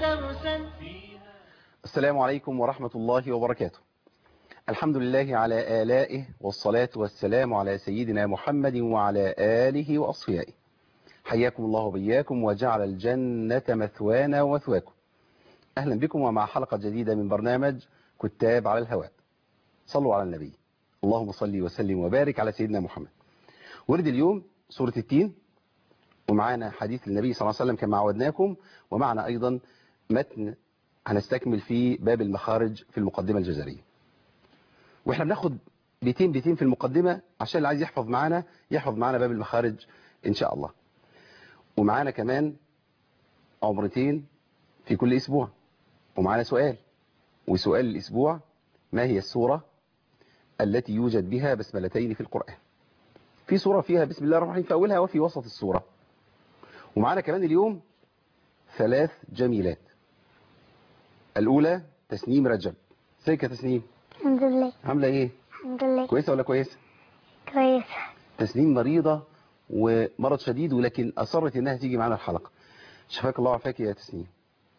درسا. السلام عليكم ورحمة الله وبركاته. الحمد لله على آلائه والصلاة والسلام على سيدنا محمد وعلى آله وأصفيائه. حياكم الله وبياكم وجعل الجنة مثوانا ومثواكم. أهلا بكم ومع حلقة جديدة من برنامج كتاب على الهواء. صلوا على النبي. اللهم صل وسلم وبارك على سيدنا محمد. ورد اليوم سورة التين، ومعانا حديث النبي صلى الله عليه وسلم كما عودناكم، ومعنا أيضا متن هنستكمل في باب المخارج في المقدمة الجزرية. واحنا بناخد بيتين في المقدمة عشان اللي عايز يحفظ معانا باب المخارج إن شاء الله. ومعانا كمان عمرتين في كل أسبوع، ومعانا وسؤال الأسبوع: ما هي السورة التي يوجد بها بسملتين في القرآن؟ في سورة فيها بسم الله الرحمن الرحيم في أولها وفي وسط السورة. ومعانا كمان اليوم 3 جميلات. الأولى تسنيم رجب. ازيك يا تسنيم؟ الحمد لله. عاملة ايه؟ الحمد لله. كويسة ولا كويسة؟ كويسة. تسنيم مريضة ومرض شديد، ولكن أصرت انها تيجي معنا الحلقة. شفاك الله وعافاك يا تسنيم.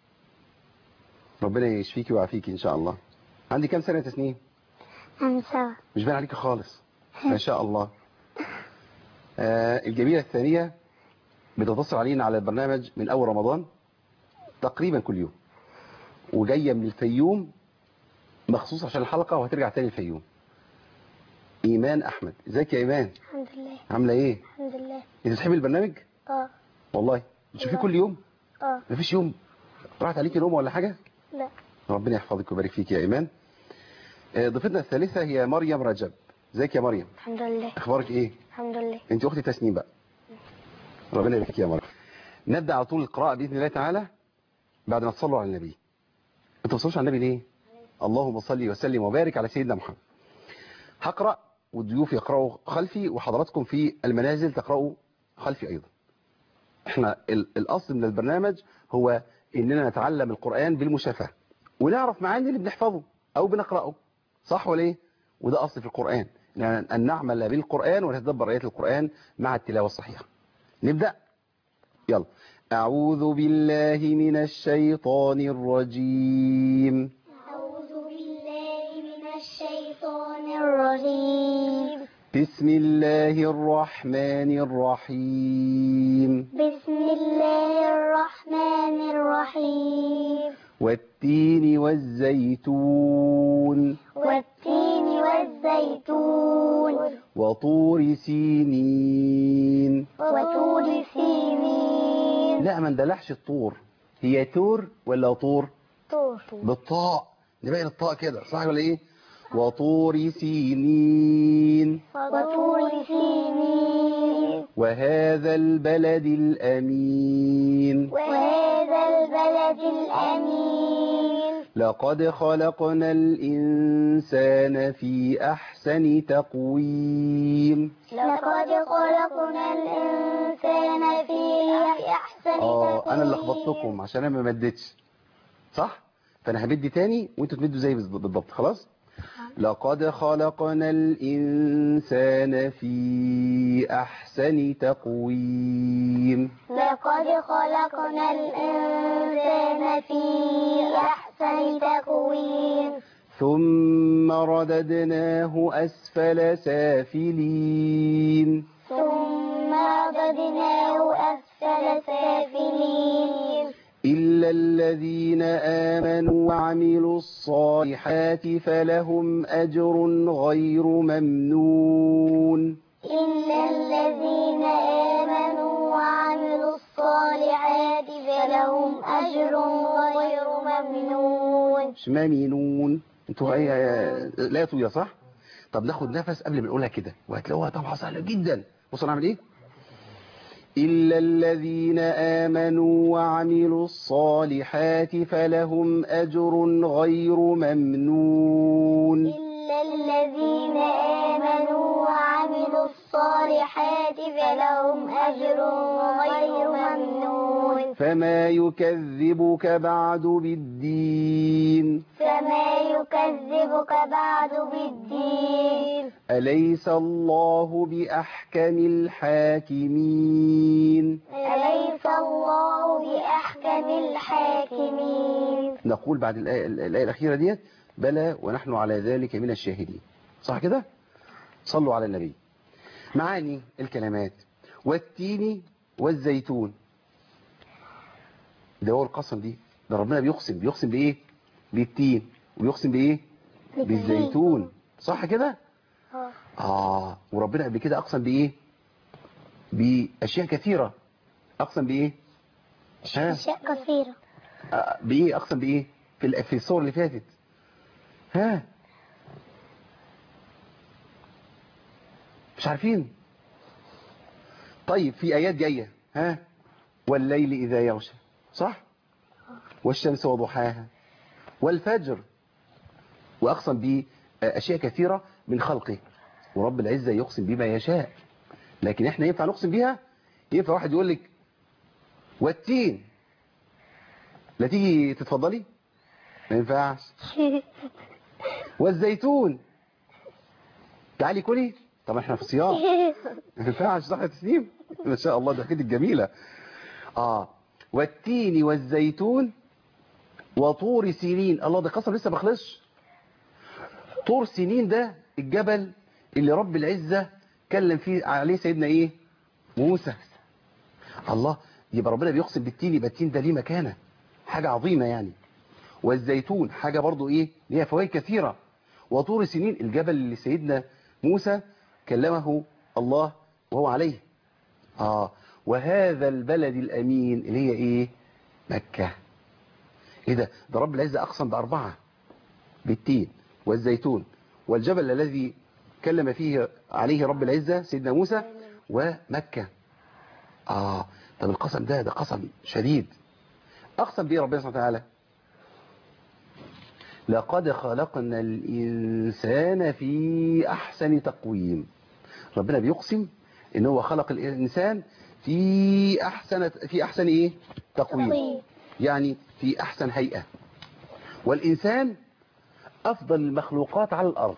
ربنا يشفيكي ويعافيكي ان شاء الله. عندي كام سنة يا تسنيم؟ 5. مش باين عليك خالص ما شاء الله. الجميلة الثانية بتتصل علينا على البرنامج من أول رمضان تقريبا كل يوم، وجاية من الفيوم مخصوص عشان الحلقة، وهترجع تاني الفيوم. إيمان أحمد. ازيك يا إيمان؟ الحمد لله. عاملة ايه؟ الحمد لله. انت بتحبي البرنامج؟ والله بتشوفيه كل يوم؟ مفيش يوم راحت عليكي نوم ولا حاجة؟ لا. ربنا يحفظك ويبارك فيك يا إيمان. ضيفتنا الثالثة هي مريم رجب. ازيك يا مريم؟ الحمد لله. اخبارك ايه؟ الحمد لله. انت اختي تسنيم بقى. ربنا يبارك فيك يا مريم. نبدأ على طول القراءة بإذن الله تعالى بعد ما تصلوا على النبي. انتوا ما تصلوش على النبي ليه؟ اللهم صل وسلم وبارك على سيدنا محمد. هقرأ والضيوف يقرأوا خلفي، وحضراتكم في المنازل تقرأوا خلفي أيضا. احنا الأصل من البرنامج هو إننا نتعلم القرآن بالمشافهة، ونعرف معاني اللي بنحفظه أو بنقرأه، صح ولا إيه؟ وده أصل في القرآن، أن نعمل بالقرآن ونتدبر آيات القرآن مع التلاوة الصحيحة. نبدأ؟ يلا. أعوذ بالله من الشيطان الرجيم. أعوذ بالله من الشيطان الرجيم. بسم الله الرحمن الرحيم. بسم الله الرحمن الرحيم. والتين والزيتون. والتين والزيتون. وطور سينين. وطور سينين. لا ما ندلعش الطور، هي تور ولا طور؟ طور. بالطاء، نبين الطاء كده صح ولا ايه؟ وطور سينين. وطور سينين. وهذا البلد الأمين. وهذا البلد الأمين. لقد خلقنا الإنسان في أحسن تقويم. لقد خلقنا الإنسان في أحسن تقويم. أنا اللي لخبطتكم عشان أنا ما مدتش صح؟ فأنا همد تاني وأنتوا تمدوا زي بالضبط. خلاص؟ لقد خلقنا الإنسان في أحسن تقويم. لقد خلقنا الإنسان في أحسن تقويم. ثم رددناه أسفل سافلين. ثم رددناه أسفل سافلين. إلا الذين آمنوا وعملوا الصالحات فلهم أجر غير ممنون. إلا الذين آمنوا وعملوا الصالحات فلهم أجر غير ممنون. مش ممنون، انتوا لا طويلة صح؟ طب ناخد نفس قبل ما نقولها كده وهتلاقوها طبعا سهلة جدا. بصوا نعمل ايه؟ إلا الذين آمنوا وعملوا الصالحات فلهم أجر غير ممنون. إلا إلا الذين آمنوا وعملوا الصالحات فلهم أجر غير ممنون. فما يكذبك بعد بالدين. فما يكذبك بعد بالدين. أليس الله بأحكم الحاكمين. أليس الله بأحكم الحاكمين. نقول بعد الآية الأخيرة ديت بلى ونحن على ذلك من الشاهدين. صح كده؟ صلوا على النبي. معاني الكلمات: والتين والزيتون. ده هو القسم دي، ده ربنا بيقسم بإيه؟ بالتين، ويقسم بإيه؟ بالزيتون. صح كده؟ وربنا قبل كده أقسم بإيه؟ بأشياء كثيرة. أقسم بإيه؟ أشياء كثيرة. بإيه أقسم بإيه؟ في الصور اللي فاتت. مش عارفين؟ طيب في آيات جاية. والليل إذا يغشى. صح؟ والشمس وضحاها والفجر. وأقسم بأشياء كثيرة من خلقه، ورب العزة يقسم بما يشاء. لكن احنا ينفع نقسم بيها؟ ينفع واحد يقول لك والتين، لا تيجي تتفضلي؟ ما ينفعش. والزيتون، تعالي كلي. طب احنا في صيام، ما ينفعش. صح يا تسليم؟ ما شاء الله، ده كده الجميلة. والتين والزيتون وطور سينين. الله، ده قسم لسه ما خلصش. طور سينين ده الجبل اللي رب العزة كلم فيه عليه سيدنا ايه؟ موسى. الله، يبقى ربنا بيقسم بالتين، يبقى التين ده ليه مكانة، حاجة عظيمة يعني. والزيتون حاجة برضو ايه؟ ليها فوائد كثيرة. وطور سينين الجبل اللي سيدنا موسى كلمه الله وهو عليه. وهذا البلد الأمين اللي هي ايه؟ مكة. ايه ده رب العزة أقسم بأربعة: بالتين والزيتون والجبل الذي كلم فيه عليه رب العزة سيدنا موسى ومكة. طب القسم ده قسم شديد. أقسم به ربنا سبحانه وتعالى: لقد خلقنا الإنسان في أحسن تقويم. ربنا بيقسم إن هو خلق الإنسان في أحسن إيه؟ تقويم. يعني في أحسن هيئة. والإنسان أفضل المخلوقات على الأرض.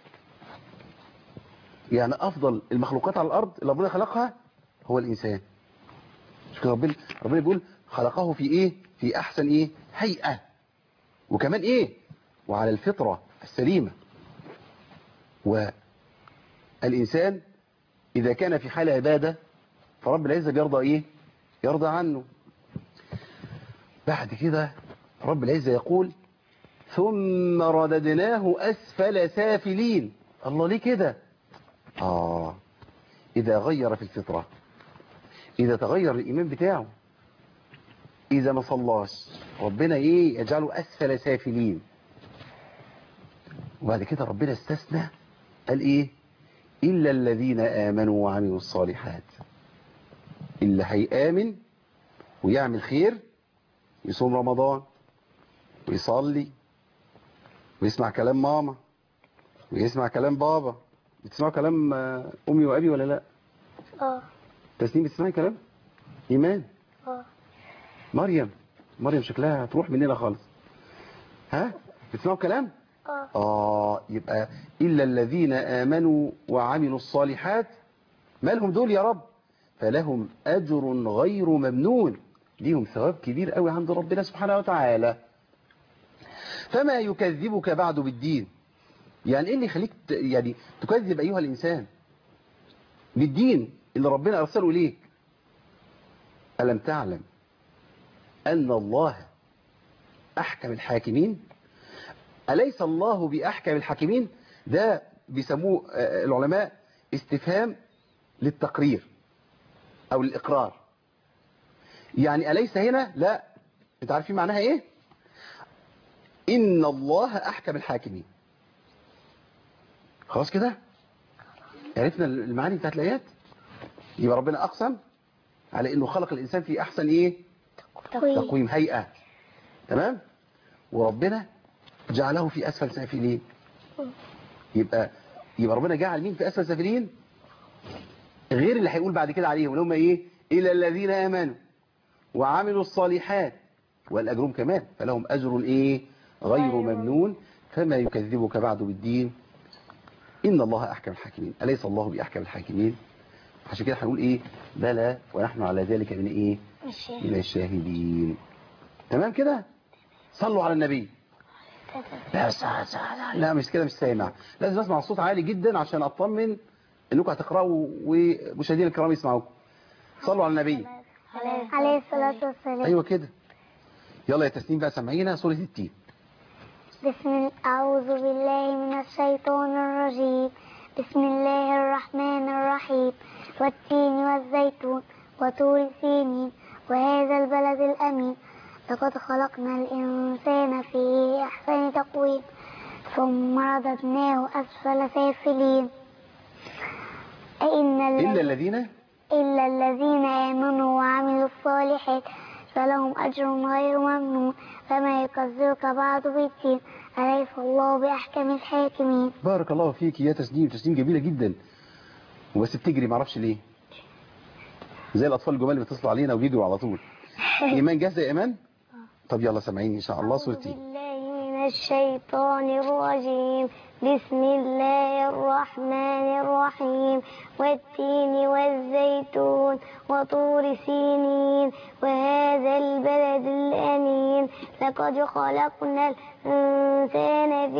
يعني أفضل المخلوقات على الأرض اللي ربنا خلقها هو الإنسان. ربنا بيقول خلقه في إيه؟ في أحسن إيه؟ هيئة. وكمان إيه؟ وعلى الفطرة السليمة. والإنسان إذا كان في حال عبادة فرب العزة بيرضى إيه؟ يرضى عنه. بعد كده رب العزة يقول: ثم رددناه أسفل سافلين. الله، ليه كده؟ إذا غير في الفطرة، إذا تغير الإيمان بتاعه، إذا ما صلاش، ربنا إيه؟ يجعله أسفل سافلين. وبعد كده ربنا استثنى، قال إيه؟ إلا الذين آمنوا وعملوا الصالحات. اللي هيآمن ويعمل خير، يصوم رمضان ويصلي ويسمع كلام ماما ويسمع كلام بابا. بتسمعوا كلام أمي وأبي ولا لا؟ تسنيم بتسمعي كلام إيمان؟ مريم شكلها هتروح مننا خالص. بتسمعوا كلام؟ يبقى إلا الذين آمنوا وعملوا الصالحات. ما لهم دول يا رب؟ فلهم أجر غير ممنون. ليهم ثواب كبير قوي عند ربنا سبحانه وتعالى. فما يكذبك بعد بالدين. يعني إيه اللي يخليك يعني تكذب أيها الإنسان بالدين اللي ربنا أرسله إليك؟ ألم تعلم أن الله أحكم الحاكمين؟ أليس الله بأحكم الحاكمين؟ ده بيسموه العلماء استفهام للتقرير أو الإقرار. يعني أليس هنا؟ لا. أنت عارفين معناها إيه؟ إن الله أحكم الحاكمين. خلاص كده عرفنا المعاني بتاعت الآيات. يبقى ربنا أقسم على إنه خلق الإنسان في أحسن إيه؟ تقويم، هيئة. تمام. وربنا جعله في أسفل سافلين. يبقى ربنا جعل مين في اسفل سافلين غير اللي هيقول بعد كده عليهم اللي هم ايه؟ الى الذين امنوا وعملوا الصالحات والاجرهم كمان فلهم اجر ايه؟ غير ممنون فما يكذبك بعد بالدين ان الله احكم الحاكمين. اليس الله باحكم الحاكمين؟ عشان كده هنقول ايه؟ بلى ونحن على ذلك من ايه؟ من الشاهدين. تمام كده؟ صلوا على النبي. لا مش كده، مش سامع. لازم اسمع الصوت عالي جدا عشان اطمن انكم هتقراوا ومشاهدينا الكرام يسمعوكم. صلوا على النبي عليه الصلاة والسلام. ايوه كده. يلا يا تسنيم بقى سامعينا سورة التين. أعوذ بالله من الشيطان الرجيم. بسم الله الرحمن الرحيم. والتين والزيتون وطور سينين وهذا البلد الأمين لقد خلقنا الإنسان في أحسن تقويم ثم رددناه أسفل سافلين. إلا الذين آمنوا وعملوا الصالحات فلهم أجر غير ممنون فما يكذبك بعد بالدين أليس الله بأحكم الحاكمين. بارك الله فيك يا تسنيم. تسنيم جميلة جدا وبس بتجري معرفش ليه زي الأطفال الجمال اللي بيتصلوا علينا وبيجروا على طول. إيمان جاهزة يا إيمان؟ طب يلا سامعين إن شاء الله سورتي. أعوذ بالله من الشيطان الرجيم. بسم الله الرحمن الرحيم. والتين والزيتون وطور سينين وهذا البلد الأمين لقد خلقنا الإنسان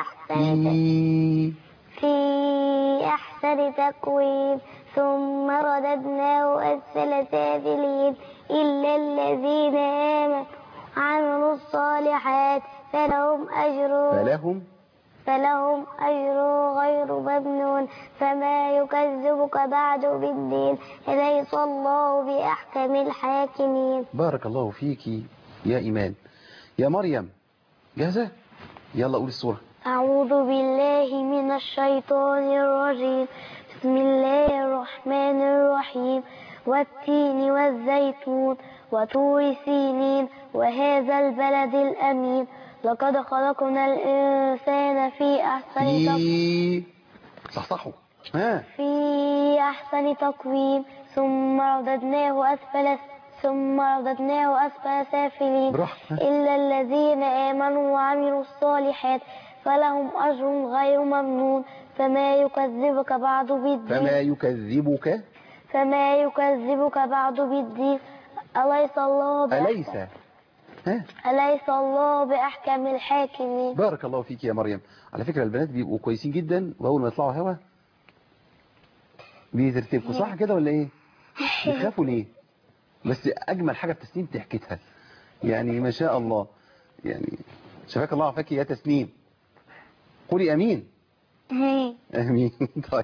في أحسن تقويم ثم رددناه أسفل سافلين. إلا الذين آمنوا وعملوا الصالحات فلهم أجر غير ممنون فما يكذبك بعد بالدين أليس الله بأحكم الحاكمين. بارك الله فيك يا إيمان. يا مريم جاهزة؟ يلا قول السورة. أعوذ بالله من الشيطان الرجيم. بسم الله الرحمن الرحيم. والتين والزيتون وطور سينين وهذا البلد الأمين لقد خلقنا الإنسان في أحسن تقويم ثم رددناه أسفل سافلين. إلا الذين آمنوا وعملوا الصالحات فلهم أجر غير ممنون فما يكذبك بعد بالدين أليس الله بأحكم الحاكمين. بارك الله فيك يا مريم. على فكرة البنات بيبقوا كويسين جدا وأول ما يطلعوا هوا بيترتبكوا صح كده ولا إيه؟ بيخافوا ليه؟ بس أجمل حاجة في تسنيم تحكيتها يعني ما شاء الله. يعني شفاك الله عافاك يا تسنيم. قولي أمين. أمين. طيب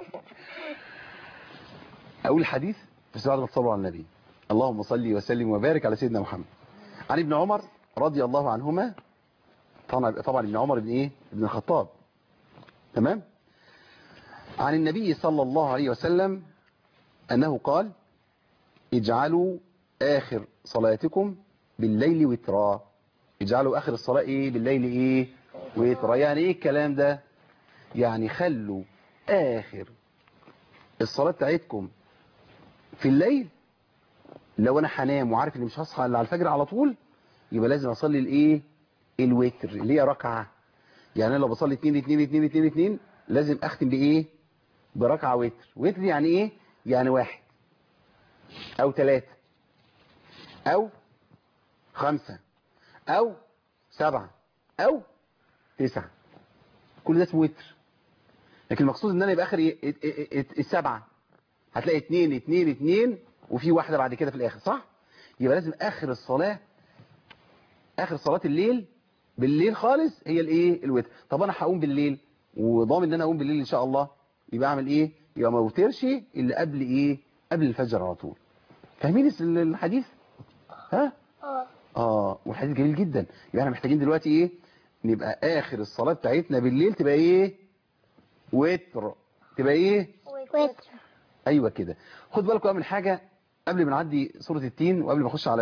أقول الحديث بس بعد ما تصلوا على النبي. اللهم صل وسلم وبارك على سيدنا محمد. عن ابن عمر رضي الله عنهما. طبعا ابن عمر ابن ايه؟ ابن الخطاب. تمام. عن النبي صلى الله عليه وسلم أنه قال اجعلوا آخر صلاتكم بالليل وترا. اجعلوا آخر الصلاة ايه؟ بالليل ايه؟ وترا. يعني ايه الكلام ده؟ يعني خلوا آخر الصلاة بتاعتكم في الليل. لو انا هنام وعارف اني مش هصحى الا على الفجر على طول يبقى لازم اصلي الايه؟ الوتر اللي هي ركعه. يعني انا لو بصلي 2 2 2 2 2 لازم اختم بايه؟ بركعه وتر. وتر يعني ايه؟ يعني 1 او 3 او 5 او 7 او 9. كل ده اسمه وتر. لكن المقصود ان انا يبقى اخر السبعه هتلاقي 2 2 2 وفي واحدة بعد كده في الآخر صح؟ يبقى لازم آخر الصلاة آخر صلاة الليل بالليل خالص هي الايه؟ الوتر. طب أنا هقوم بالليل وضامن إن أنا أقوم بالليل إن شاء الله يبقى أعمل إيه؟ يبقى ما اوترش اللي قبل إيه؟ قبل الفجر على طول. فاهمين الحديث؟ ها؟ والحديث جميل جدا. يبقى احنا محتاجين دلوقتي إيه؟ نبقى آخر الصلاة بتاعتنا بالليل تبقى إيه؟ وتر. تبقى إيه؟ وتر. أيوة كده. خد بالكم من حاجة قبل ما نعدي سورة التين وقبل ما اخش على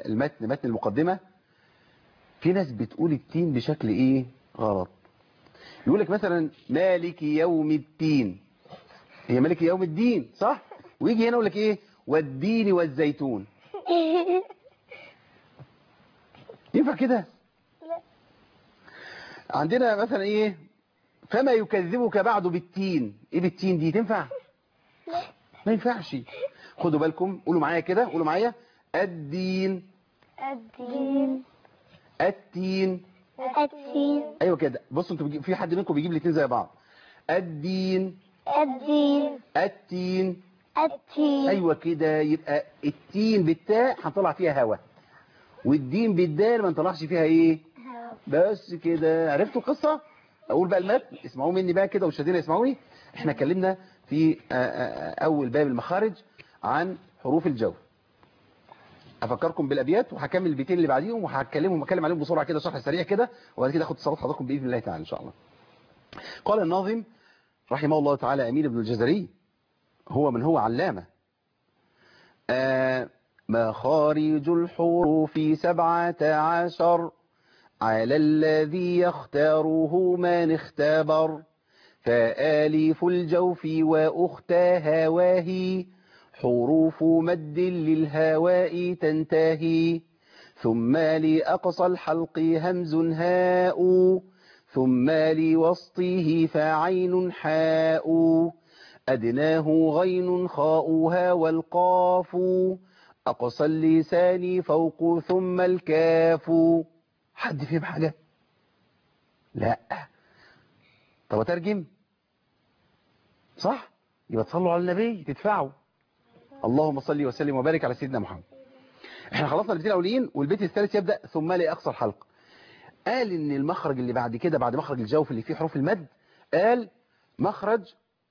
متن المقدمة. في ناس بتقول التين بشكل ايه؟ غلط. يقول لك مثلا مالك يوم الدين، هي مالك يوم الدين صح؟ ويجي هنا يقول لك ايه والدين والزيتون. ينفع كده؟ عندنا مثلا ايه فما يكذبك بعد بالتين، ايه بالتين دي تنفع؟ ما ينفعش. خدوا بالكم، قولوا معايا كده، قولوا معايا الدين. الدين. التين. التين. ايوه كده. بصوا انتوا في حد منكم بيجيب الاثنين زي بعض. الدين. الدين. التين. التين. ايوه كده. يبقى التين بالتاء هنطلع فيها هوا، والدين بالدال ما نطلعش فيها ايه؟ بس كده. عرفتوا القصه؟ اقول بقى المتن، اسمعوا مني بقى كده والشهادين يسمعوني. احنا اتكلمنا في اول باب المخارج عن حروف الجو. افكركم بالابيات وهكمل البيتين اللي بعديهم وهتكلم عليهم بسرعه كده شرح سريع كده، وبعد كده اخد اتصالات حضراتكم باذن الله تعالى ان شاء الله. قال الناظم رحمه الله تعالى امين بن الجزري، هو من هو علامه. مخارج الحروف 17 على الذي يختاره من اختبر، فآلف الجوف وأختها واهي حروف مد للهواء تنتهي، ثم لأقصى الحلق همز هاء، ثم لوسطه فعين حاء، أدناه غين خاؤها والقاف، أقصى اللسان فوق ثم الكاف. حد فيهم حاجة؟ لا. طب أترجم صح؟ يبقى تصلوا على النبي تدفعوا. اللهم صل وسلم وبارك على سيدنا محمد. احنا خلصنا البيتين الاولين والبيت الثالث يبدأ ثم لأقصى الحلق. قال ان المخرج اللي بعد كده بعد مخرج الجوف اللي فيه حروف المد، قال مخرج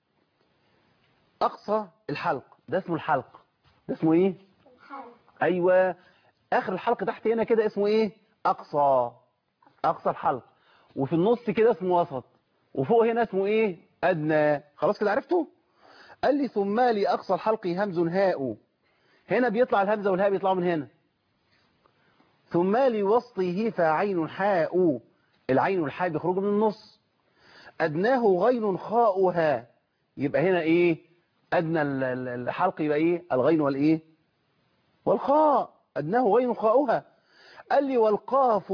أقصى الحلق، ده اسمه الحلق. ده اسمه ايه؟ الحلق. ايوه. اخر الحلق تحت هنا كده اسمه ايه؟ اقصى. اقصى الحلق. وفي النص كده اسمه وسط، وفوق هنا اسمه ايه؟ ادنى. خلاص كده عرفته؟ قال لي ثم لأقصى الحلق همز هاء، هنا بيطلع الهمزة والهاء بيطلعوا من هنا. ثم لوسطه فعين حاء، العين والحاء بيخرجوا من النص. أدناه غين خاؤها، يبقى هنا ايه؟ أدنى الحلق يبقى ايه؟ الغين والايه؟ والخاء. أدناه غين خاؤها. قال لي والقاف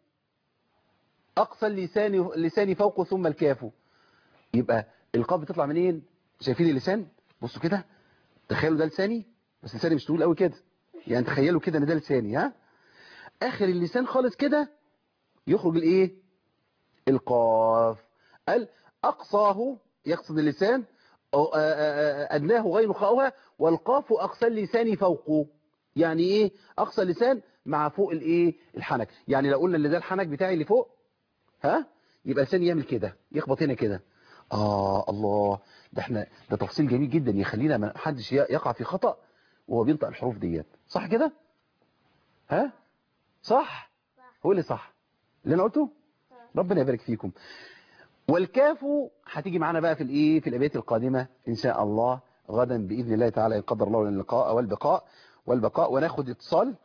أقصى اللسان فوق ثم الكاف. يبقى القاف بتطلع منين؟ شايفين اللسان؟ بصوا كده، تخيلوا ده لساني، بس لساني مش طويل قوي كده، يعني تخيلوا كده ان ده لساني. ها، اخر اللسان خالص كده يخرج الايه؟ القاف. قال اقصاه يقصد اللسان، ادناه غين خاؤها، والقاف اقصى اللسان فوقه. يعني ايه اقصى اللسان؟ مع فوق الايه؟ الحنك. يعني لو قلنا ان ده الحنك بتاعي اللي فوق، ها، يبقى لساني يعمل كده، يخبط هنا كده. الله، ده تفصيل جميل جدا يخلينا ما حدش يقع في خطأ وهو بينطق الحروف ديت. صح كده؟ ها؟ صح؟ هو اللي صح اللي انا قلته؟ ربنا يبارك فيكم. والكاف هتيجي معانا بقى في الايه؟ في الابيات القادمه ان شاء الله غدا باذن الله تعالى، ان قدر الله لنا اللقاء والبقاء. وناخد اتصال.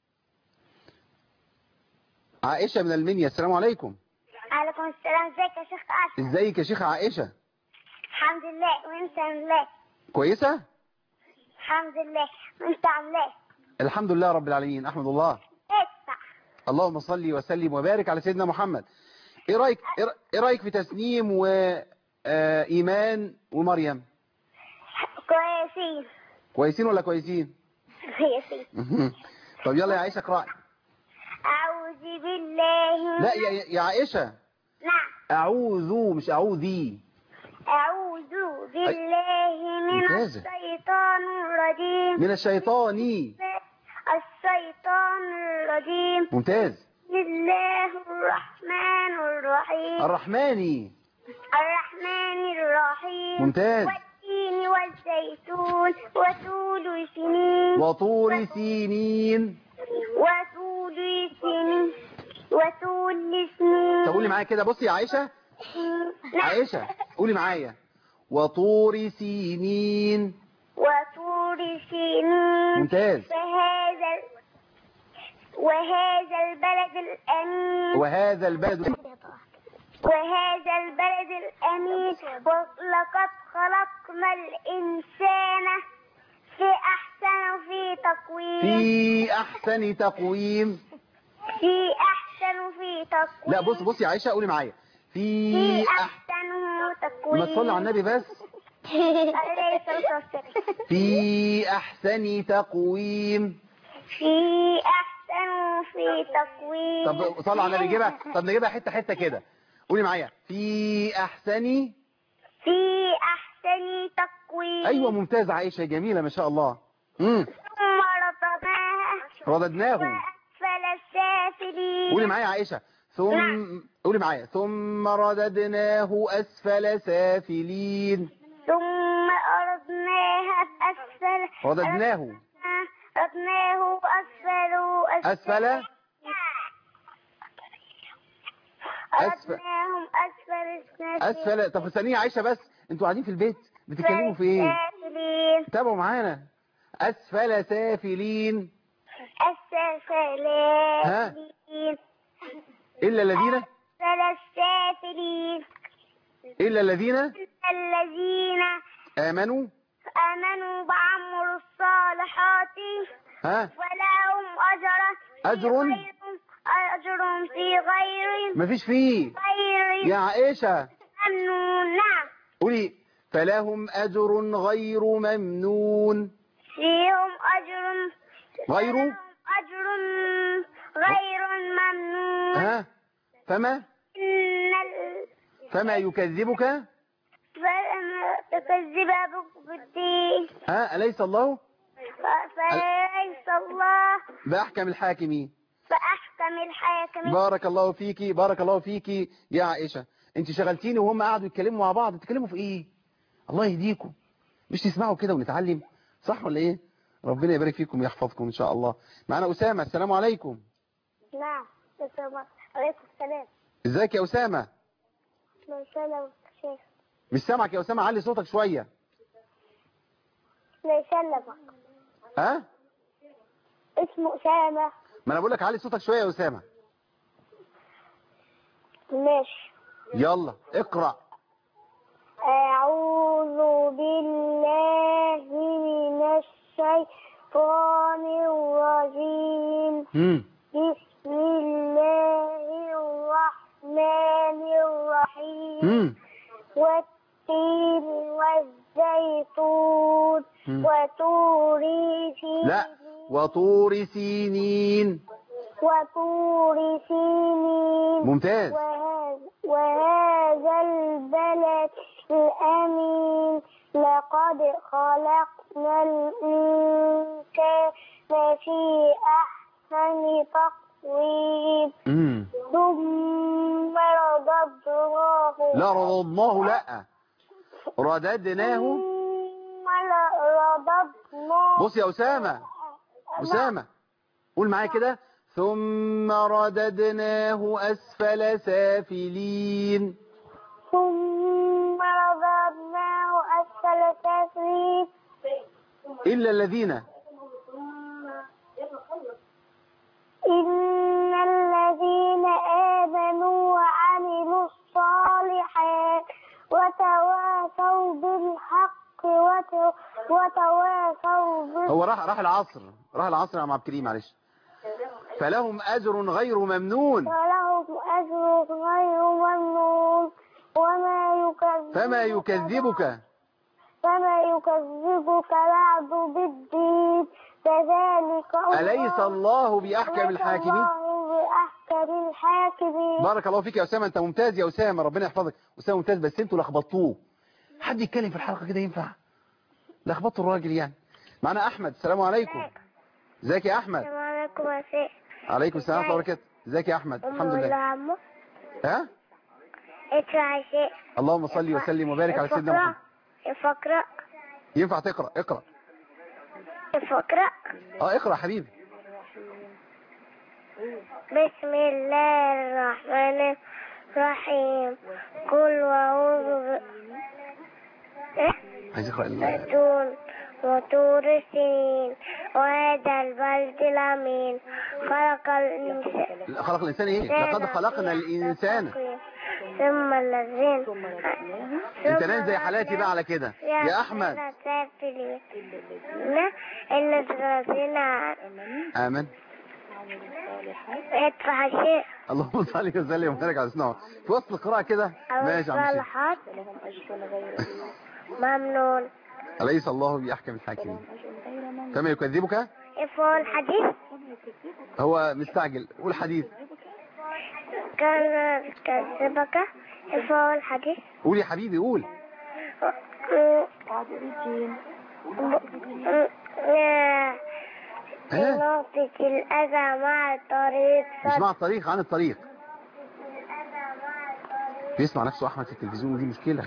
عائشه من المنيا، السلام عليكم. عليكم السلام. ازيك يا شيخ أشرف؟ ازيك يا شيخه عائشه؟ الحمد لله. وانت عامل ايه؟ كويسه الحمد لله. وانت عامل ايه؟ الحمد لله رب العالمين، احمد الله. ادفع. اللهم صل وسلم وبارك على سيدنا محمد. ايه رايك في تسنيم وايمان ومريم؟ كويسين. كويسين ولا كويسين؟ كويسين. طب يلا يا عائشه اقرأي. أعوذ بالله. لا يا عائشه. نعم. اعوذ مش اعوذي. أعوذ بالله من ممتازة. الشيطان الرجيم. من الشيطان. الشيطان الرجيم. ممتاز. بسم الله الرحمن الرحيم. الرحمن الرحيم. ممتاز. والتين والزيتون وطول سنين. وطور سينين. وطول سنين. تقولي معايا كده، بصي يا عائشة. عائشة قولي معايا. وطور سينين. وطول سنين. ممتاز. وهذا البلد الأمين. وهذا البلد. وهذا البلد الأمين ولقد خلقنا الإنسان في تقويم في أحسن تقويم. لا بص يا عائشة قولي معايا. في أحسن تقويم. ما تصلي على النبي بس. في أحسن تقويم. طب صلي على النبي نجيبها حتة كده. قولي معايا في أحسن تقويم. أيوة ممتاز عائشة جميلة ما شاء الله. ثم رددناه وأسفل السافلين. قولي معايا عائشة قولي معايا ثم رددناه أسفل سافلين. ثم أردناها أسفل. رددناه أسفل. أسفل. طب ثانية عائشة بس، انتوا قاعدين في البيت بتتكلموا في ايه؟ تابعوا معانا. أسفل سافلين. ها إلا الذين أسفل السافلين. إلا الذين آمنوا وعملوا الصالحات ها ولهم أجر في غير مفيش فيه يا عائشة ممنون. قولي فلهم أجر غير ممنون. فيهم أجر غير ممنون. ها فما يكذبك تكذب بالدين. ها أليس الله فليس الله بأحكم الحاكمين. بارك الله فيكي يا عائشة. انت شغلتيني وهم قعدوا يتكلموا مع بعض. تتكلموا في ايه؟ الله يهديكم. مش تسمعوا كده ونتعلم صح ولا ايه؟ ربنا يبارك فيكم ويحفظكم ان شاء الله. معنا أسامة. السلام عليكم. نعم. عليكم السلام. ازيك يا أسامة؟ مش سامعك يا أسامة. علي صوتك شوية. لا يسلمك. ها اسمه أسامة. ما انا بقول لك علي صوتك شوية يا أسامة. ماشي. يلا اقرأ. أعوذ بالله من الشيطان الرجيم. بسم الله الرحمن الرحيم. والتين والزيتون وطور سينين. ممتاز. وهذا البلد الأمين لقد خلقنا الإنسان في أحسن تقويم. ثم رددناه. بص يا أسامة قول معايا كده. ثم رددناه أسفل سافلين. إلا الذين آمنوا وعملوا الصالحات وتواصوا بالحق وتواصوا هو راح العصر يا عم عبد الكريم معلش. فلهم أجر غير ممنون. فما يكذبك بعد بالدين. كذلك أليس الله بأحكم الحاكمين. بارك الله فيك يا أسامة. أنت ممتاز يا أسامة. ربنا يحفظك. أسامة ممتاز. بس أنتوا لخبطوه. حد يتكلم في الحلقة كده ينفع؟ لخبطوا الراجل يعني. معنا أحمد. السلام عليكم. ازيك يا أحمد؟ السلام عليكم يا شيخ. عليكم السلام ورحمة الله وبركاته. ازيك يا أحمد؟ الحمد لله. ها؟ اقرأ يا شيخ. اللهم صل وسلم وبارك على سيدنا محمد. اقرأ. ينفع تقرأ؟ اقرأ. اقرأ حبيبي. بسم الله الرحمن الرحيم. قل وأعوذ عايز اقرأ الزيتون وطور سنين وهذا البلد الأمين خلق الإنسان. خلق الإنسان إيه؟ لقد خلقنا الإنسان. ثم الذين أنت نايم زي حالاتي بقى على كده يا أحمد. إلا الذين آمن. ادفع شيء. اللهم صل وسلم وبارك على سيدنا. في وسط القراءة كده ماشي يا عم ممنون. أليس الله بأحكم الحاكمين؟ فما يكذبك؟ افعل الحديث. هو مستعجل. قول حديث. كان كذبك. افعل الحديث. قول يا حبيبي قول. نقطة الأذى مع الطريق. مش مع الطريق، عن الطريق. بيسمع نفسه أحمد في التلفزيون ودي مشكلة.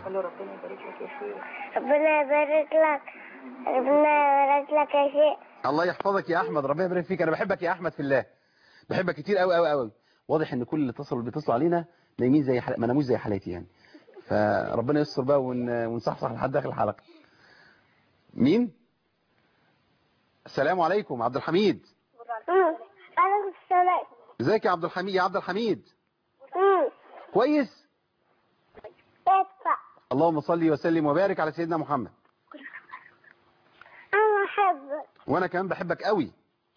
ربنا يبارك لك. ربنا يبارك لك يا شيخ. الله يحفظك يا أحمد، ربنا يبارك فيك. أنا بحبك يا أحمد في الله، بحبك كتير قوي قوي قوي. واضح إن كل اللي بيتصلوا علينا نايمين زي ما ناموش زي حالاتي يعني. فربنا يستر بقى ونصحصح لحد آخر الحلقة. مين؟ السلام عليكم. عبد الحميد. عليكم السلام. ازيك يا عبد الحميد؟ يا عبد الحميد كويس؟ ادفع. اللهم صل وسلم وبارك على سيدنا محمد. أنا أحبك. وانا كمان بحبك قوي.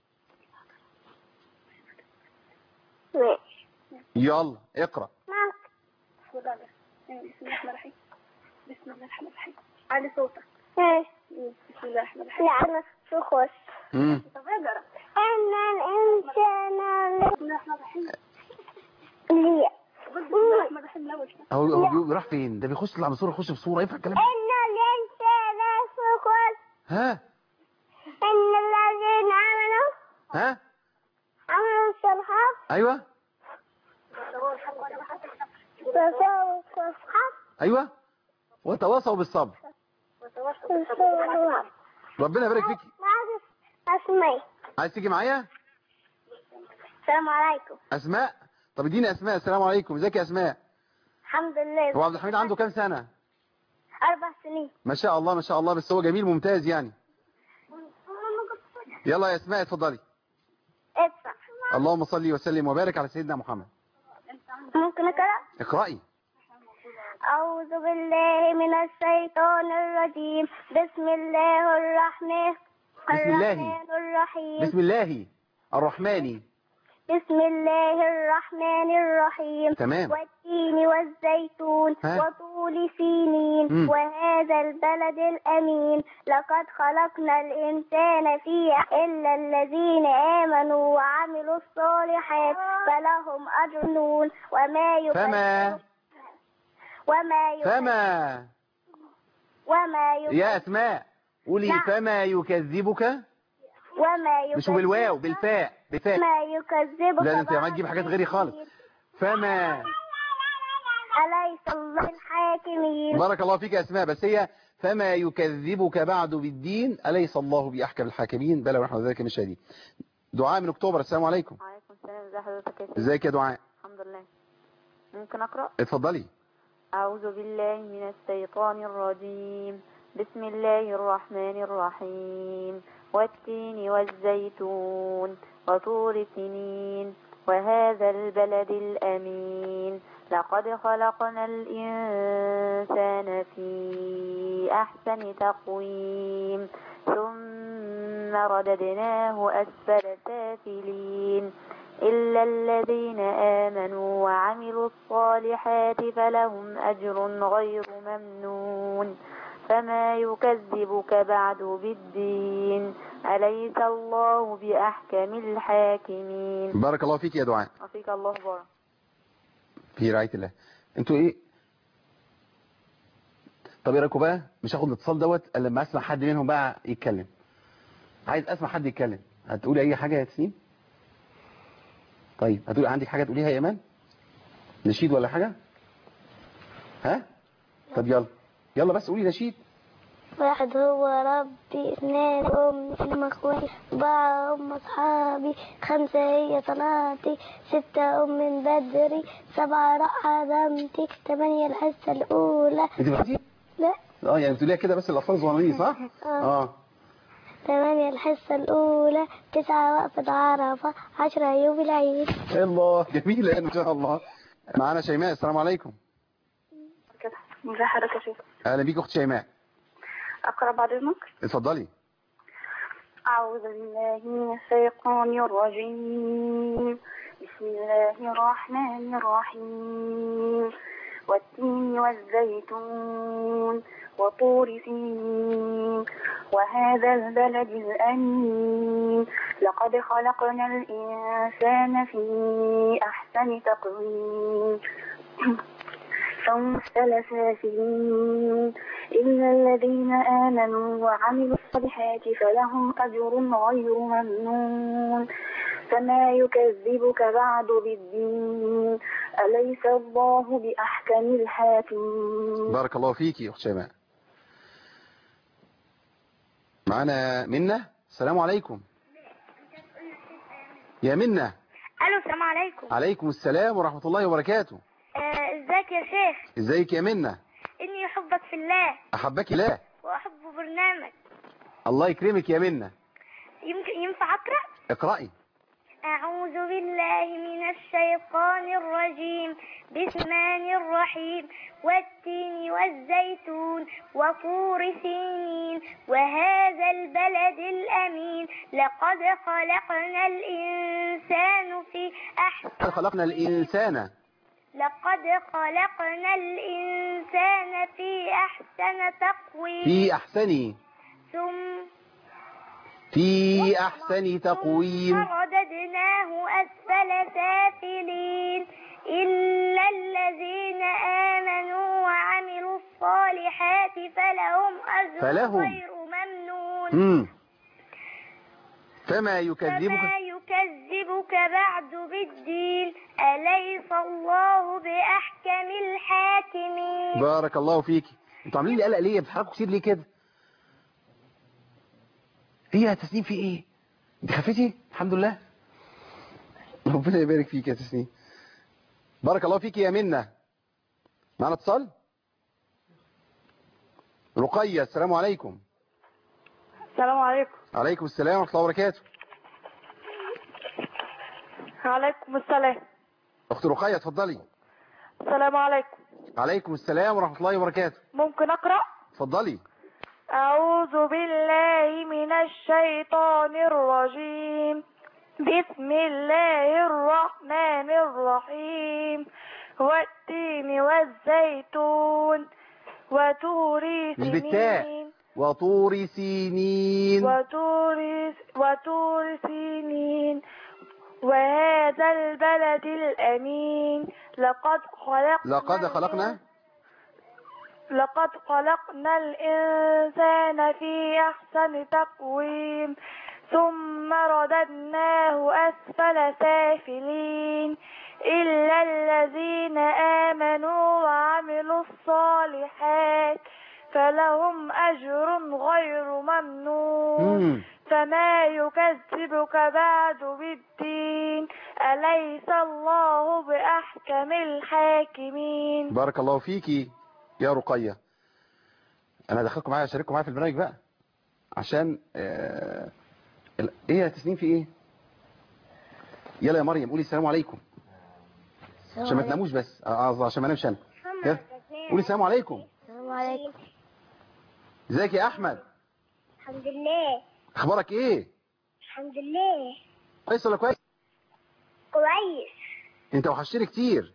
ماشي. يلا اقرأ. بسم الله الرحمن الرحيم. بسم الله الرحمن الرحيم. علي صوتك. بسم الله الرحمن الرحيم. لا أنا شو خوش. طب اقرأ. إن الإنسان بسم الله الرحمن الرحيم. ليه؟ بسم الله الرحمن الرحيم الأول. هو راح فين؟ ده بيخش يطلع بصورة يخش بصورة ينفع الكلام؟ إن الإنسان خوش. ها؟ إن الذين آمنوا. ها؟ عملوا الصالحات. ايوه. وتواصوا بالصبر. ايوه. وتواصوا بالصبر. ربنا يبارك فيك. اسماء. عايز تيجي معايا؟ السلام عليكم. اسماء. طب اديني اسماء. السلام عليكم. ازيك يا اسماء؟ الحمد لله. هو عبد الحميد عنده كام سنة؟ 4 سنين. ما شاء الله ما شاء الله، بس هو جميل ممتاز يعني. يلا يا اسماء اتفضلي. ادفع. اللهم صل وسلم وبارك على سيدنا محمد. ممكن اقرأ؟ اقرأي. أعوذ بالله من الشيطان الرجيم. بسم الله الرحمن الرحيم. بسم الله الرحمن. بسم الله الرحمن الرحيم. تمام. والتين والزيتون وطول سينين وهذا البلد الأمين لقد خلقنا الإنسان فيه إلا الذين آمنوا وعملوا الصالحات فلهم أجر وما يا أسماء قولي. نعم. فما يكذبك. مش بالواو، بالفاء. ما يكذبك. لا انت عمال تجيب حاجات غيري خالص. فما أليس الله الحاكمين. بارك الله فيك يا أسماء. بس هي فما يكذبك بعد بالدين أليس الله بأحكم الحاكمين بلى ونحن ذلك من شديد. دعاء من أكتوبر. السلام عليكم. وعليكم السلام. ازي حضرتك يا سيدي؟ ازيك يا دعاء؟ الحمد لله. ممكن أقرأ؟ اتفضلي. أعوذ بالله من الشيطان الرجيم. بسم الله الرحمن الرحيم. والتين والزيتون وطور سنين وهذا البلد الأمين لقد خلقنا الإنسان في أحسن تقويم ثم رددناه أسفل سافلين إلا الذين آمنوا وعملوا الصالحات فلهم أجر غير ممنون فما يكذبك بعد بالدين أليس الله بأحكم الحاكمين. بارك الله فيك يا دعاء. وفيك الله بارك. في رعاية الله. انتوا ايه؟ طب ايه رايكم بقى؟ مش هاخد الاتصال دوت الا لما اسمع حد منهم بقى يتكلم. عايز اسمع حد يتكلم. هتقولي اي حاجة يا ياسين؟ طيب هتقولي عندك حاجة تقوليها يا ايمان؟ نشيد ولا حاجة؟ ها؟ طب يلا بس قولي نشيد. واحد هو ربي، اثنين أم أخوي، 4 هم أصحابي، 5 هي صلاتي، 6 من بدري، 7 راح بنتي، 8 الحصة الأولى. انت بتحكي؟ لا. يعني بتقوليها كده بس الأطفال الصغيرين صح؟ 8 الحصة الأولى، 9 وقفة عرفة، 10 يوم العيد. الله جميلة ما شاء الله. معانا شيماء. السلام عليكم. ازي حضرتك يا شيخ؟ اهلا بيك اخت شيماء. اقرا بعد اذنك. اتفضلي. اعوذ بالله من الشيطان الرجيم. بسم الله الرحمن الرحيم. والتين والزيتون وطور سينين وهذا البلد الأمين لقد خلقنا الإنسان في أحسن تقويم ثم سلسلين إلا الذين آمنوا وعملوا الصالحات فلهم أجر غير ممنون فما يكذبك بعد بالدين أليس الله بأحكم الحاكمين. بارك الله فيكي أخت شيماء. معانا منة. السلام عليكم يا منة. ألو السلام عليكم. عليكم السلام ورحمة الله وبركاته. ازيك يا شيخ؟ ازيك يا منة؟ إني أحبك في الله. أحبك الله. وأحب برنامج. الله يكرمك يا منة. ينفع أقرأ؟ اقرأي. أعوذ بالله من الشيطان الرجيم. بسم الله الرحيم. والتين والزيتون وطور سينين وهذا البلد الأمين لقد خلقنا الإنسان في أحسن خلقنا الإنسان. لقد خلقنا الإنسان في أحسن تقويم. في أحسن. ثم في أحسن تقويم. رددناه أسفل سافلين إلا الذين آمنوا وعملوا الصالحات فلهم أجر غير ممنون. فما يكذبك بعد بالدين أليس الله بأحكم الحاكمين. بارك الله فيك. انتوا عاملين لي قلق ليه؟ بتحركوا كتير ليه كده؟ ايه يا تسنيم في ايه؟ انت خفتي؟ الحمد لله. ربنا يبارك فيك يا تسنيم. بارك الله فيك يا منة. معنا اتصال؟ رقية. السلام عليكم. السلام عليكم. عليكم السلام ورحمة الله وبركاته. وعليكم السلام. اخت رقية اتفضلي. السلام عليكم. عليكم السلام ورحمة الله وبركاته. ممكن أقرأ؟ اتفضلي. أعوذ بالله من الشيطان الرجيم. بسم الله الرحمن الرحيم. والتين والزيتون وطور سينين. وطور سينين. وطور سينين وهذا البلد الأمين لقد خلقنا الإنسان في أحسن تقويم ثم رددناه أسفل سافلين إلا الذين آمنوا وعملوا الصالحات فلهم أجر غير ممنون فما يكذبك بعد بالدين أليس الله بأحكم الحاكمين. بارك الله فيكي يا رقية. انا دخلكم معايا اشارككم معايا في البرنامج بقى عشان ايه يا تسنيم في ايه؟ يلا يا مريم قولي السلام عليكم عشان ما تناموش بس عشان ما انامش انا. قولي السلام عليكم. السلام عليكم. ازيك يا احمد؟ الحمد لله. اخبارك ايه؟ الحمد لله. كويس ولا كويس؟ كويس. انت وحشتني كتير.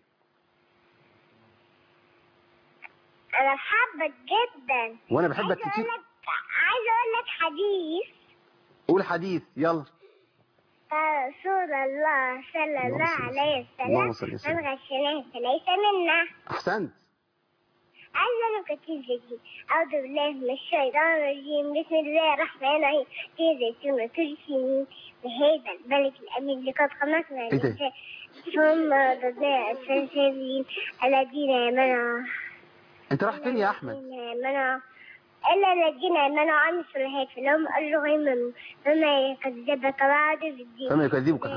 انا بحبك جدا. وانا بحبك كتير. عايزه اقول لك حديث. قول حديث يلا. قال رسول الله صلى الله عليه وسلم من غشنا فليس منا. احسنت. عايزه انا كتير زي اعوذ بالله من الشيطان الرجيم. بسم الله الرحمن الرحيم. في زيتون وطور سينين وهذا البلد الامين لقد خلقنا الانسان ثم رددناه اسفل سافلين الذين آمنوا. انت رايح فين يا احمد؟ إلا الذين آمنوا وعملوا الصالحات فلهم أجر غير ممنون فما يكذبك بعد بالدين. فما يكذبك.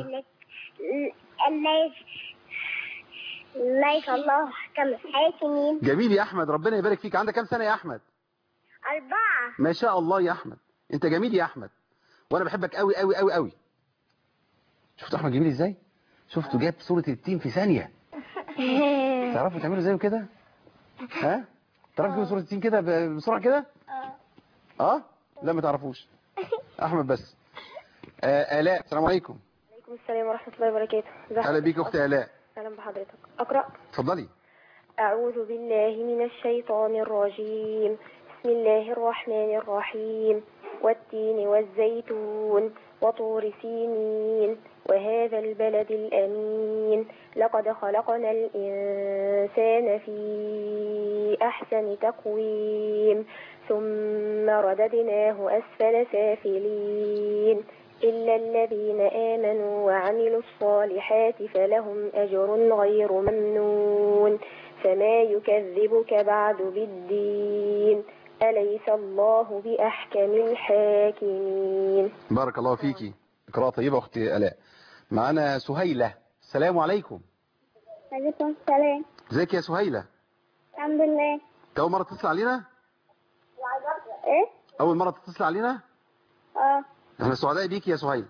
ليس الله أحكم الحاكمين. جميل يا احمد ربنا يبارك فيك. عندك كام سنة يا احمد؟ 4. ما شاء الله يا احمد انت جميل يا احمد. وانا بحبك قوي قوي قوي قوي. شفتوا احمد جميل ازاي؟ شفتوا جاب صورة التين في ثانية. تعرفوا تعملوا زيه كده؟ ها؟ تعرفوا تجيبوا صورة التين كده بسرعة كده؟ لا ما تعرفوش. احمد بس. آلاء، السلام عليكم. وعليكم السلام ورحمة الله وبركاته. اهلا بيك اختي آلاء. اهلا بحضرتك. اقرأ. اتفضلي. أعوذ بالله من الشيطان الرجيم. بسم الله الرحمن الرحيم. والتين والزيتون وطور سينين وهذا البلد الأمين لقد خلقنا الإنسان في أحسن تقويم ثم رددناه أسفل سافلين إلا الذين آمنوا وعملوا الصالحات فلهم أجر غير ممنون فما يكذبك بعد بالدين أليس الله بأحكم الحاكمين. بارك الله فيكي، قراءة طيبة أختي آلاء. معنا سهيلة، السلام عليكم. عليكم السلام. ازيك يا سهيلة؟ الحمد لله. أول مرة تتصل علينا؟ إيه؟ أول مرة تتصل علينا؟ احنا سعداء بيكي يا سهيلة.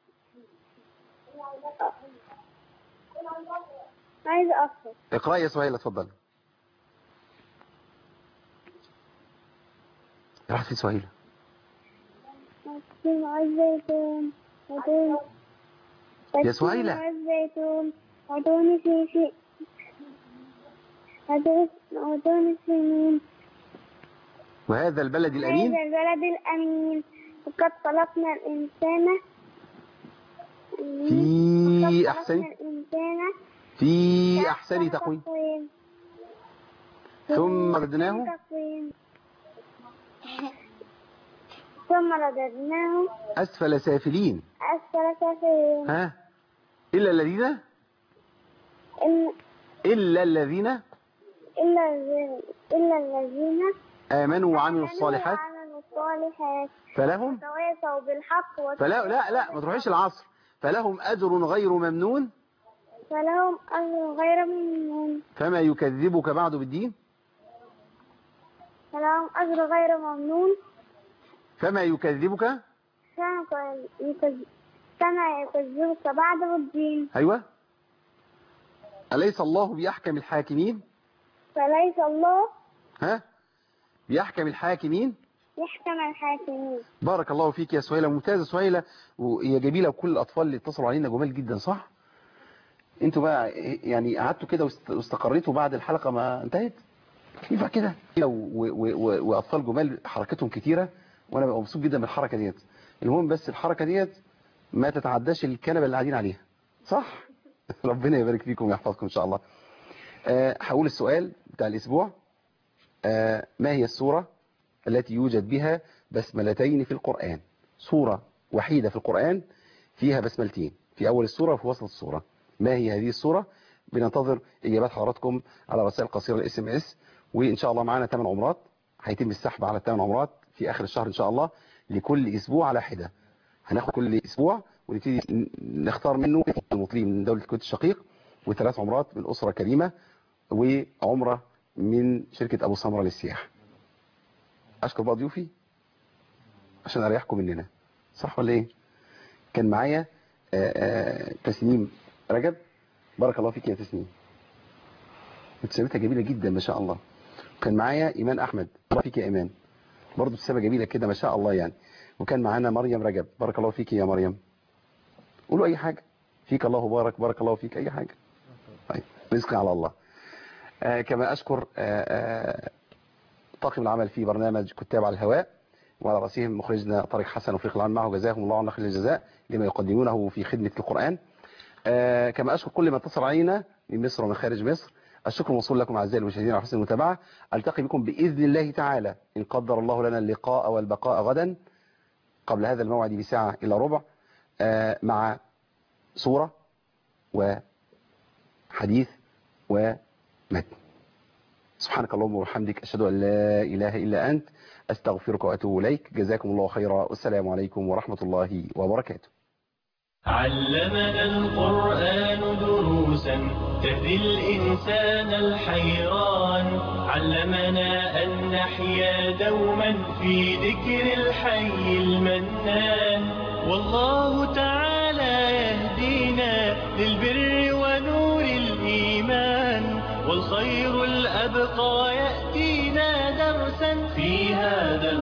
عايزة أقرأ. اقرأي يا سهيلة اتفضلي. راحت فين سهيلة؟ والزيتون يا سهيلة. والزيتون وطور سينين وهذا البلد الأمين. هذا البلد الأمين وقد خلقنا الإنسان في أحسن تقويم ثم رددناه أسفل سافلين. ها إلا الذين آمنوا وعملوا الصالحات فلهم لا ما تروحيش العصر. فلهم أجر غير ممنون فما يكذبك بعد بالدين. فما يكذبك بعد بالدين. أيوة. أليس الله بأحكم الحاكمين؟ فليس الله بأحكم الحاكمين. يحكم الحاكمين. بارك الله فيك يا سهيلة، ممتازة سهيلة وهي جميلة، وكل الأطفال اللي اتصلوا علينا جمال جدا صح؟ انتوا بقى يعني قعدتوا كده واستقريتوا بعد الحلقة ما انتهت؟ ينفع كده؟ وأطفال جمال حركتهم كتيرة وأنا ببقى مبسوط جدا بالحركة ديت. المهم بس الحركة ديت ما تتعداش الكنبة اللي قاعدين عليها صح؟ ربنا يبارك فيكم ويحفظكم إن شاء الله. هقول السؤال بتاع الأسبوع. ما هي السورة التي يوجد بها بسملتين في القرآن؟ سورة وحيدة في القرآن فيها بسملتين في أول السورة وفي وسط السورة. ما هي هذه السورة؟ بننتظر إجابات حضراتكم على رسائل قصيرة الSMS. وإن شاء الله معنا 8 عمرات هيتم السحب على 8 عمرات في آخر الشهر إن شاء الله، لكل أسبوع على حدة. هناخد كل أسبوع ونبتدي نختار منه المطلوب من دولة الكويت الشقيق، و3 عمرات من أسرة كريمة، وعمرة من شركة أبو سمرة للسياحة. أشكر بقى ضيوفي عشان أريحكم مننا صح ولا إيه؟ كان معايا تسنيم رجب، بارك الله فيك يا تسنيم، ابتسامتها جميلة جدا ما شاء الله. كان معايا إيمان أحمد، بارك فيك يا إيمان، برضه ابتسامة جميلة كده ما شاء الله يعني. وكان معانا مريم رجب، بارك الله فيك يا مريم. قولوا أي حاجة، فيك الله بارك، بارك الله فيك، أي حاجة. طيب رزقي على الله. كما أشكر طاقم العمل في برنامج كتاب على الهواء، وعلى رأسهم مخرجنا طارق حسن وفريق العمل معه، جزاهم الله عنا خير الجزاء لما يقدمونه في خدمة القرآن. كما أشكر كل من اتصل علينا من مصر ومن خارج مصر. الشكر موصول لكم أعزائي المشاهدين على حسن المتابعة. ألتقي بكم بإذن الله تعالى إن قدر الله لنا اللقاء والبقاء غدا قبل هذا الموعد بساعة إلا ربع، مع سورة وحديث ومتن. سبحانك اللهم وبحمدك، أشهد أن لا إله إلا أنت، أستغفرك وأتوب إليك. جزاكم الله خيرا، والسلام عليكم ورحمة الله وبركاته. علمنا القرآن دروسا تهدي الإنسان الحيران، علمنا أن نحيا دوما في ذكر الحي المنان. والله تعالى يهدينا للبر ونور الإيمان، والخير الأبقى يأتينا درسا في هذا